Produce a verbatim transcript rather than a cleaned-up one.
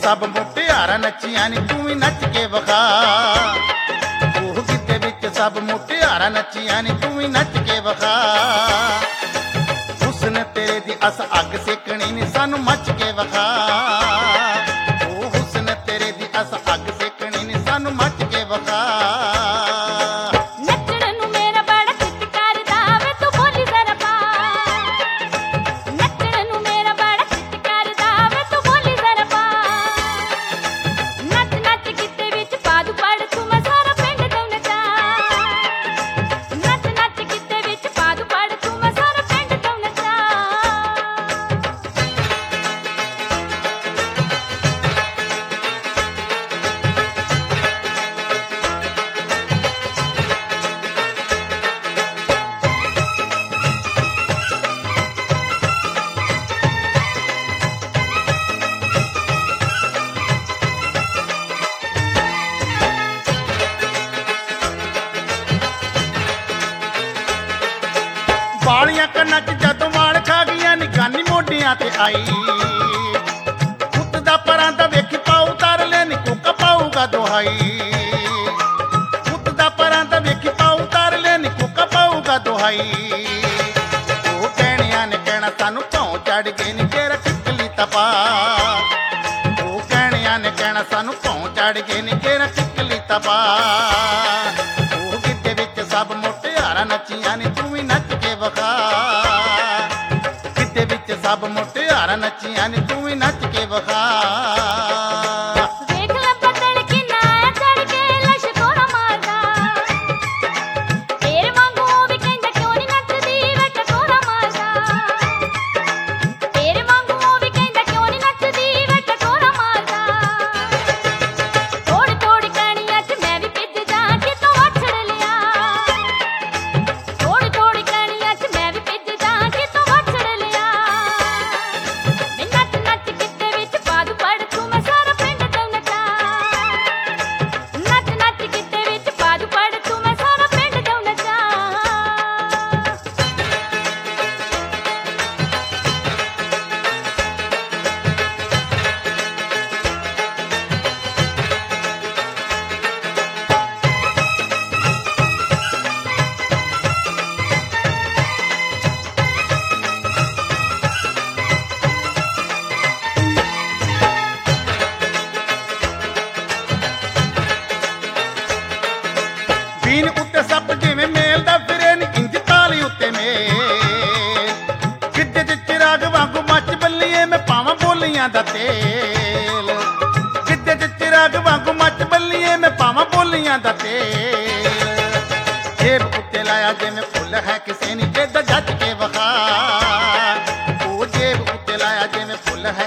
सब मुटियारा नच्चियां नी तू भी नच के विखा। ओह गिद्धे विच सब मुटियारा नच्चियां नी तू भी नच के विखा। हुस्न तेरे दी अस अग सेकनी नी सानू मच के विखा। ओ हुस्न तेरे दी अस अग सेकनी नी सानू मच के विखा। वालियां कन्नां च जदों वाल खा गईयां नी गानी मोढियां ते आई। पुत्त दा परां दा वेखी पाऊ तर ले नी कोका पाऊगा दुहाई। पुत्त दा परां दा वेखी पाऊ तर ले नी कोका पाऊगा दुहाई। ओ कहणियां ने कहना सानू भौं चढ़ गई नी तेरा किकली तपा। ओ कहणियां ने कहना सानू भौं चढ़ गई नी तेरा किकली तपा। ओ गिद्धे विच सब मुटियारा नच्चियां नी तू भी नच के विखा। गिद्धे विच सब मुटियारा नच्चियां नी तू भी नच के विखा। बीन उत्ते सप जिवें मेल दा फिरे नी इंज ताली उत्ते मेल। गिद्धे च चिराग वांगू मच बल्लीए मैं पावां बोलियां दा तेल। गिद्धे च चिराग वांगू मच बल्लीए मैं पावां बोलियां दा तेल। जेब उत्ते लाया जिवें फुल है किसे नी बेदा जज के विखा। ओ जेब उत्ते लाया जिवें फुल है